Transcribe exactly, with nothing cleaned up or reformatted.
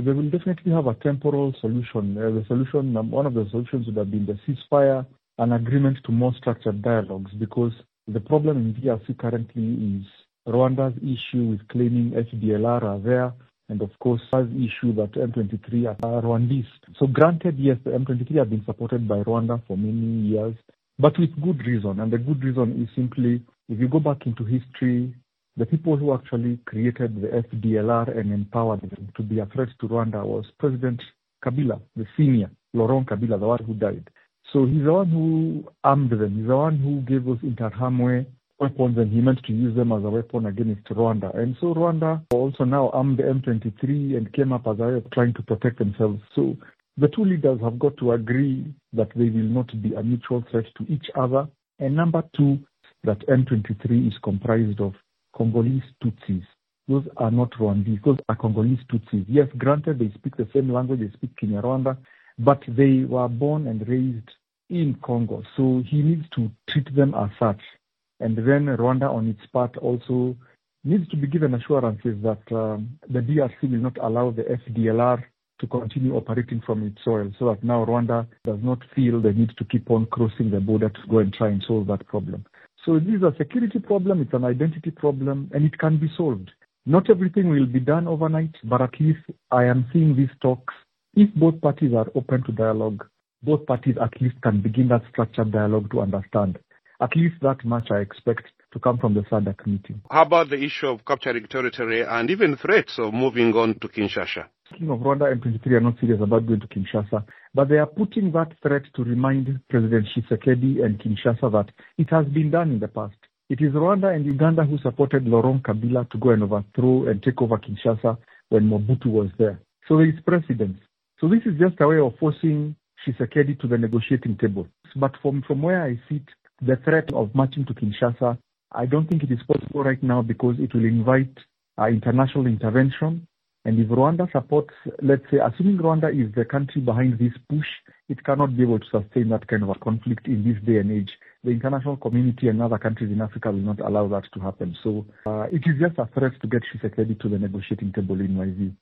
They will definitely have a temporal solution. Uh, the solution, um, one of the solutions would have been the ceasefire, an agreement to more structured dialogues, because the problem in D R C currently is Rwanda's issue with claiming F D L R are there, and of course, has issue that M twenty-three are Rwandese. So granted, yes, the M twenty-three have been supported by Rwanda for many years, but with good reason. And the good reason is simply, if you go back into history, the people who actually created the F D L R and empowered them to be a threat to Rwanda was President Kabila, the senior, Laurent Kabila, the one who died. So he's the one who armed them. He's the one who gave us Interahamwe weapons, and he meant to use them as a weapon against Rwanda. And so Rwanda also now armed the M twenty-three and came up as a way of trying to protect themselves. So the two leaders have got to agree that they will not be a mutual threat to each other. And number two, that M twenty-three is comprised of Congolese Tutsis. Those are not Rwandese. Those are Congolese Tutsis. Yes, granted, they speak the same language, they speak Kinyarwanda, but they were born and raised in Congo. So he needs to treat them as such. And then Rwanda, on its part, also needs to be given assurances that um, the D R C will not allow the F D L R to continue operating from its soil, so that now Rwanda does not feel the need to keep on crossing the border to go and try and solve that problem. So this is a security problem, it's an identity problem, and it can be solved. Not everything will be done overnight, but at least I am seeing these talks. If both parties are open to dialogue, both parties at least can begin that structured dialogue to understand. At least that much I expect to come from the S A D C meeting. How about the issue of capturing territory and even threats of moving on to Kinshasa? Speaking of Rwanda, M twenty-three are not serious about going to Kinshasa, but they are putting that threat to remind President Tshisekedi and Kinshasa that it has been done in the past. It is Rwanda and Uganda who supported Laurent Kabila to go and overthrow and take over Kinshasa when Mobutu was there. So there is precedence. So this is just a way of forcing Tshisekedi to the negotiating table. But from, from where I sit, the threat of marching to Kinshasa, I don't think it is possible right now, because it will invite uh, international intervention. And if Rwanda supports, let's say, assuming Rwanda is the country behind this push, it cannot be able to sustain that kind of a conflict in this day and age. The international community and other countries in Africa will not allow that to happen. So uh, it is just a threat to get Tshisekedi to the negotiating table, in my view.